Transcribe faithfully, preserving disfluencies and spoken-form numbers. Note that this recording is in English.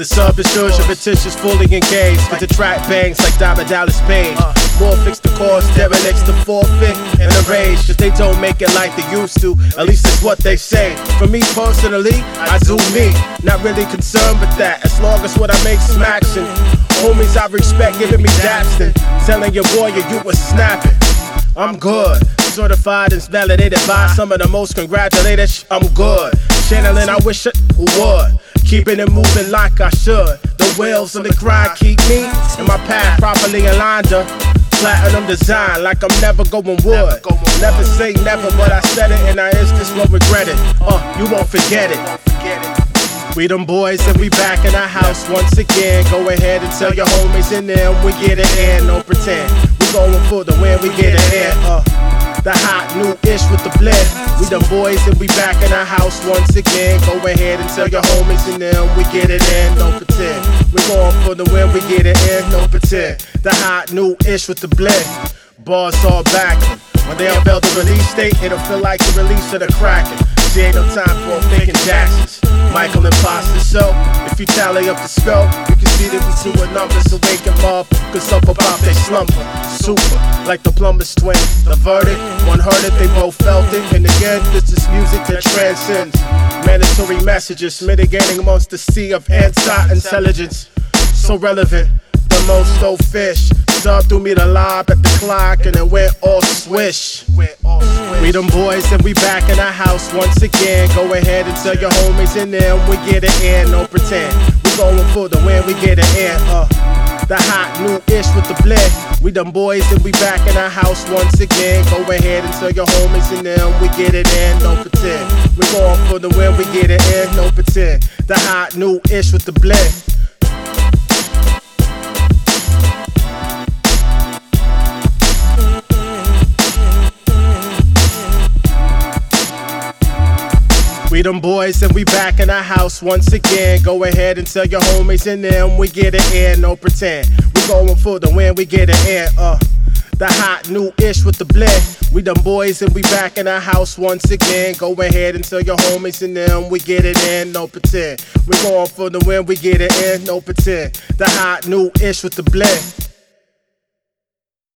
The sub is yours, your petition's fully engaged. Cause the track bangs like Diamond Dallas Page. More fix the cause, derelicts the forfeit and the rage. Cause they don't make it like they used to, at least that's what they say. For me personally, I do me. Not really concerned with that, as long as what I make smacks. And homies I respect giving me daps and telling your boy you was snapping. I'm good, certified and validated by some of the most congratulated. Sh- I'm good, channeling I wish it who would. Keeping it moving like I should. The wheels on the grind keep me and my path properly aligned up. Platinum design like I'm never going wood. Never say never, but I said it and I just won't regret it. Uh, you won't forget it. We them boys and we back in the house once again. Go ahead and tell your homies and them we get it in, no pretend. We going for the win, we get it in. Uh, the hot new ish with the blend. We them boys and we back in the house once again. Go ahead and tell your homies and them we get it in, no pretend. We going for the win, we get it in, no pretend. The hot new ish with the blend. Bars all back. When they unveil the release date, it'll feel like the release of the Kraken. She ain't no time for faking Jacksons. Michael Imposter, so if you tally up the scope, you can see that we doing numbers to wake them up. Cause up about they slumber. Super, like the plumber's twin. The verdict, one heard it, they both felt it. And again, this is music that transcends mandatory messages, mitigating amongst the sea of anti-intelligence. So relevant, the most old fish. Sub threw me the lob at the clock and it went all swish. We them boys and we back in the house once again. Go ahead and tell your homies and them we get it in, no pretend. We going for the win, we get it in. Uh, the hot new ish with the blend. We them boys and we back in the house once again. Go ahead and tell your homies and them we get it in, no pretend. We going for the win, we get it in, no pretend. The hot new ish with the blend. We them boys and we back in the house once again. Go ahead and tell your homies and them we get it in, no pretend. We going for the win, we get it in. Uh, the hot new ish with the blend. We them boys and we back in the house once again. Go ahead and tell your homies and them we get it in, no pretend. We going for the win, we get it in, no pretend. The hot new ish with the blend.